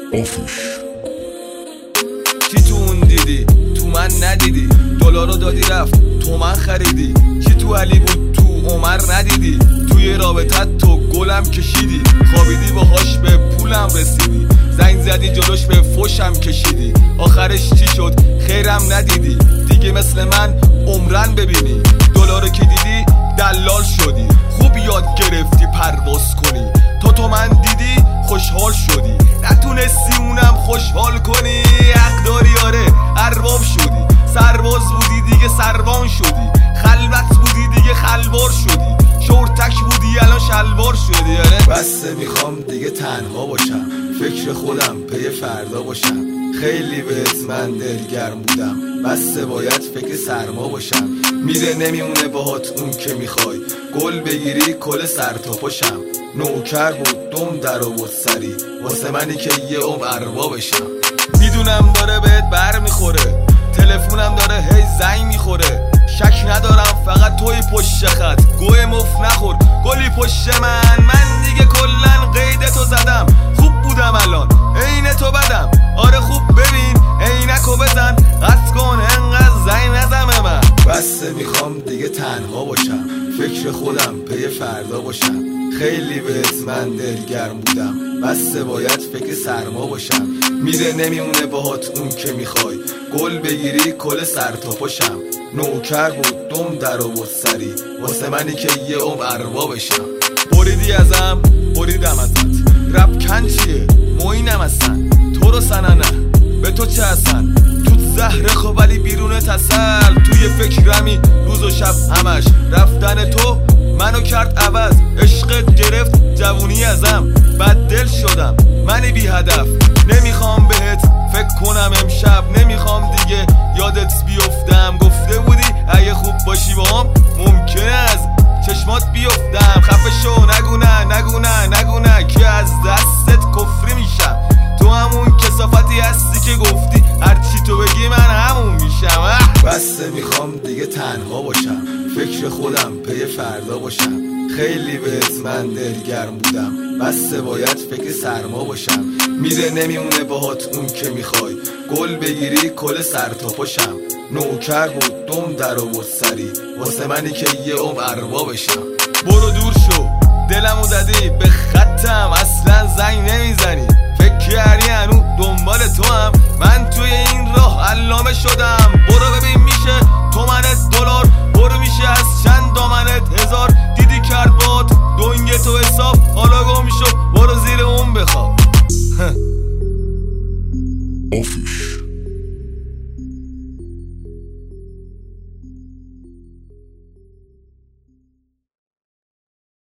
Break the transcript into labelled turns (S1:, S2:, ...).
S1: آفوش
S2: چی تو اون دیدی تو من ندیدی، دلارو دادی رفت تو من خریدی. چی تو علی بود تو عمر ندیدی، توی رابطت تو گلم کشیدی. خوابیدی باهاش به پولم رسیدی، زنگ زدی جلوش به فوشم کشیدی. آخرش چی شد خیرم ندیدی، دیگه مثل من عمرن ببینی. دلارو که دیدی دلال شدی، خوب یاد گرفتی پرواز کنی. تو من دیدی خوشحال شدی، نتونستی اونم خوشحال کنی. حق داری آره ارباب شدی، سرباز بودی دیگه سربان شدی. خلوت بودی دیگه خلوار شدی، شورتک بودی الان شلوار شدی. آره بسه میخوام دیگه تنها باشم، فکر خودم پی فردا باشم. خیلی بهت من دلگرم بودم، بسه باید فکر سرما باشم. میره نمیمونه باهات اون که میخوای، گل بگیری کل سر تا پاشم. نوکر بود دم در آورد سری، واسه منی که یه اروا بشم. میدونم داره بهت بر میخوره، تلفونم داره هی زنگ میخوره. شک ندارم فقط توی پشت خط، گوه مف نخور گلی پشت من دیگه کلن قید تو زدم. خوب بودم الان عین تو بدم، آره خوب ببین عینکو بزن. قصد کن انقدر زنگ نزمه من، بسه میخوام دیگه تنها باشم، فکر خودم پی فردا باشم. خیلی بهت من دلگرم بودم، بسه باید فکر سرما باشم. میره نمیمونه باهات اون که میخوای، گل بگیری کل سر تا پاشم. نوکر بود دم در آورد سری، واسه منی که یه اروا بشم. بریدی ازم بریدم ازت، رب کن چیه موینم اصلا. تو رو سننه به تو چه اصلا، تو زهره خب ولی بیرون تسل. توی فکرمی روز و شب همش، رفتن تو منو کرد عوض. عشقت گرفت جوونی ازم، بد دل شدم منی بی هدف. نمیخوام بهت فکر کنم امشب، نمیخوام دیگه یادت بیفتم. گفته بودی اگه خوب باشی باهم ممکنه از چشمات بیفتم. خفه شو نگو نه که از دستت کفری میشم. تو همون کسافتی هستی که گفتی هرچی تو بگی من همون میشم. بسه میخوام دیگه تنها باشم، فکر خودم پی فردا باشم. خیلی بهت من دلگرم بودم، بسه باید فکر سرما باشم. میره نمیمونه باهات اون که میخوای، گل بگیری کل سر تا پاشم. نوکر بود دم در آورد سری، واسه منی که یه اروا بشم. برو دور